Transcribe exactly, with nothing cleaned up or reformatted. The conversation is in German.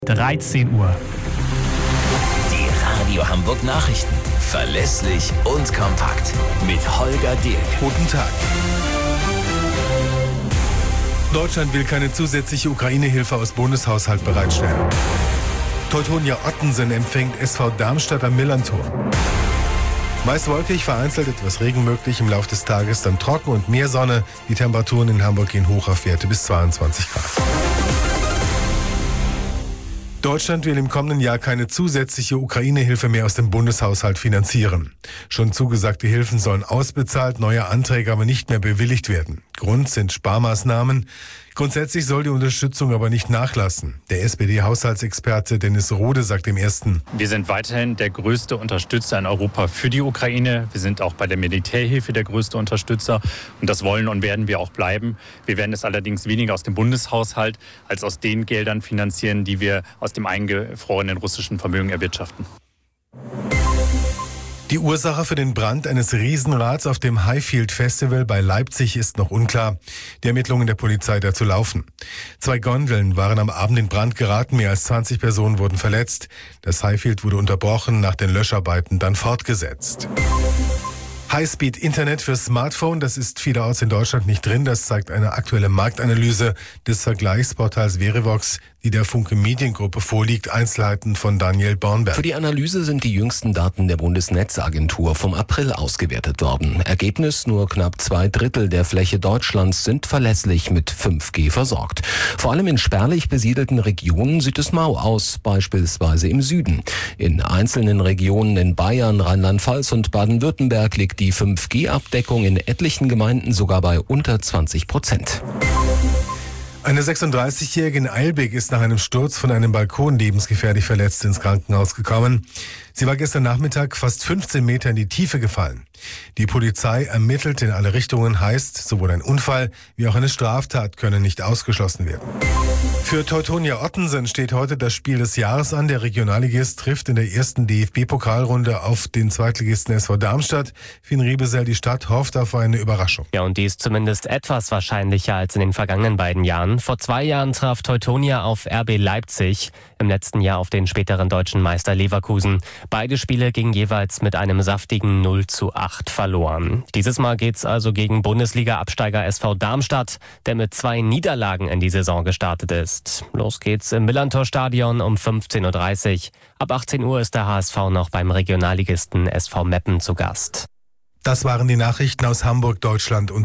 dreizehn Uhr. Die Radio Hamburg Nachrichten. Verlässlich und kompakt. Mit Holger Dirk. Guten Tag. Deutschland will keine zusätzliche Ukraine-Hilfe aus Bundeshaushalt bereitstellen. Teutonia Ottensen empfängt S V Darmstadt am Millantor. Meist wolkig, vereinzelt etwas Regen möglich, im Laufe des Tages dann trocken und mehr Sonne. Die Temperaturen in Hamburg gehen hoch auf Werte bis zweiundzwanzig Grad. Deutschland will im kommenden Jahr keine zusätzliche Ukraine-Hilfe mehr aus dem Bundeshaushalt finanzieren. Schon zugesagte Hilfen sollen ausbezahlt, neue Anträge aber nicht mehr bewilligt werden. Grund sind Sparmaßnahmen. Grundsätzlich soll die Unterstützung aber nicht nachlassen. Der S P D-Haushaltsexperte Dennis Rohde sagt im Ersten: Wir sind weiterhin der größte Unterstützer in Europa für die Ukraine. Wir sind auch bei der Militärhilfe der größte Unterstützer. Und das wollen und werden wir auch bleiben. Wir werden es allerdings weniger aus dem Bundeshaushalt als aus den Geldern finanzieren, die wir aus dem eingefrorenen russischen Vermögen erwirtschaften. Die Ursache für den Brand eines Riesenrads auf dem Highfield Festival bei Leipzig ist noch unklar. Die Ermittlungen der Polizei dazu laufen. Zwei Gondeln waren am Abend in Brand geraten, mehr als zwanzig Personen wurden verletzt. Das Highfield wurde unterbrochen, nach den Löscharbeiten dann fortgesetzt. Highspeed-Internet für Smartphone, das ist vielerorts in Deutschland nicht drin. Das zeigt eine aktuelle Marktanalyse des Vergleichsportals Verivox, die der Funke Mediengruppe vorliegt. Einzelheiten von Daniel Bornberg. Für die Analyse sind die jüngsten Daten der Bundesnetzagentur vom April ausgewertet worden. Ergebnis: nur knapp zwei Drittel der Fläche Deutschlands sind verlässlich mit fünf G versorgt. Vor allem in spärlich besiedelten Regionen sieht es mau aus, beispielsweise im Süden. In einzelnen Regionen in Bayern, Rheinland-Pfalz und Baden-Württemberg liegt die fünf G Abdeckung in etlichen Gemeinden sogar bei unter zwanzig Prozent. Eine sechsunddreißigjährige in Eilbek ist nach einem Sturz von einem Balkon lebensgefährlich verletzt ins Krankenhaus gekommen. Sie war gestern Nachmittag fast fünfzehn Meter in die Tiefe gefallen. Die Polizei ermittelt in alle Richtungen, heißt, sowohl ein Unfall wie auch eine Straftat können nicht ausgeschlossen werden. Für Teutonia Ottensen steht heute das Spiel des Jahres an. Der Regionalligist trifft in der ersten D F B-Pokalrunde auf den Zweitligisten S V Darmstadt. Finn Riebesell, die Stadt hofft auf eine Überraschung. Ja, und die ist zumindest etwas wahrscheinlicher als in den vergangenen beiden Jahren. Vor zwei Jahren traf Teutonia auf R B Leipzig, im letzten Jahr auf den späteren deutschen Meister Leverkusen. Beide Spiele gingen jeweils mit einem saftigen null zu acht verloren. Dieses Mal geht's also gegen Bundesliga-Absteiger S V Darmstadt, der mit zwei Niederlagen in die Saison gestartet ist. Los geht's im Millantor-Stadion um fünfzehn Uhr dreißig. Ab achtzehn Uhr ist der H S V noch beim Regionalligisten S V Meppen zu Gast. Das waren die Nachrichten aus Hamburg, Deutschland und